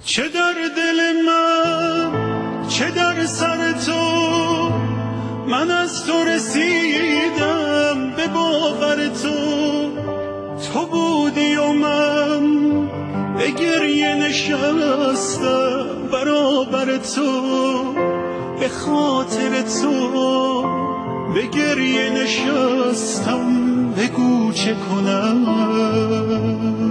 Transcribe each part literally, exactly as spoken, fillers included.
چه در دل من چه در سر تو، من از تو رسیدم به باور تو. تو بودی و من به گریه نشستم برابر تو، به خاطر تو به گریه نشستم. بگو چه کنم؟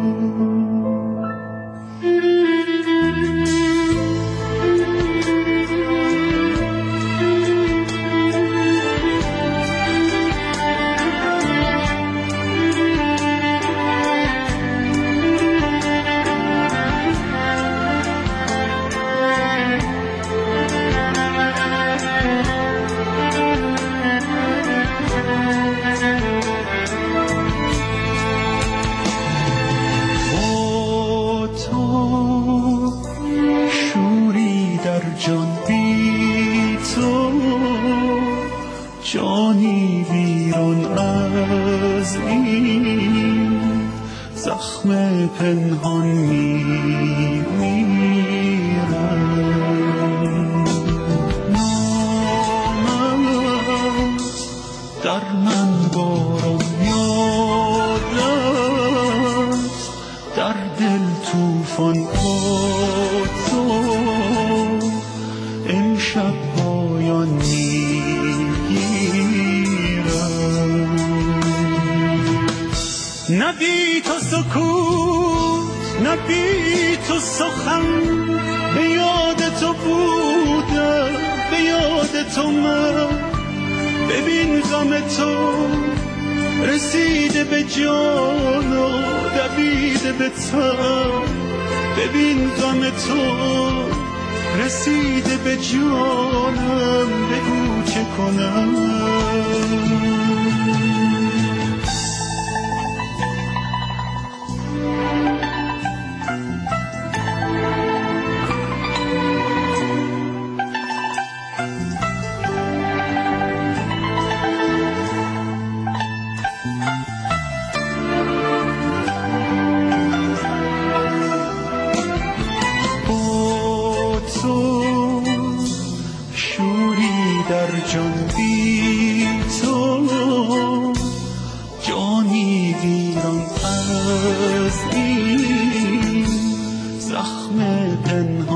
جانی ویران از این زخم پنهان میمیرم. نامم در من باران یادت، در دل توفان با تو امشب پایان نه بی تو سکوت نه بی تو سخن، به یاد تو بودم به یاد تو من. ببین غم تو رسیده به جان و دویده به تن. ببین غم تو رسیده به جانم. بگو چه کنم؟ در جان بی تو جانی ویران از این زخم پنهان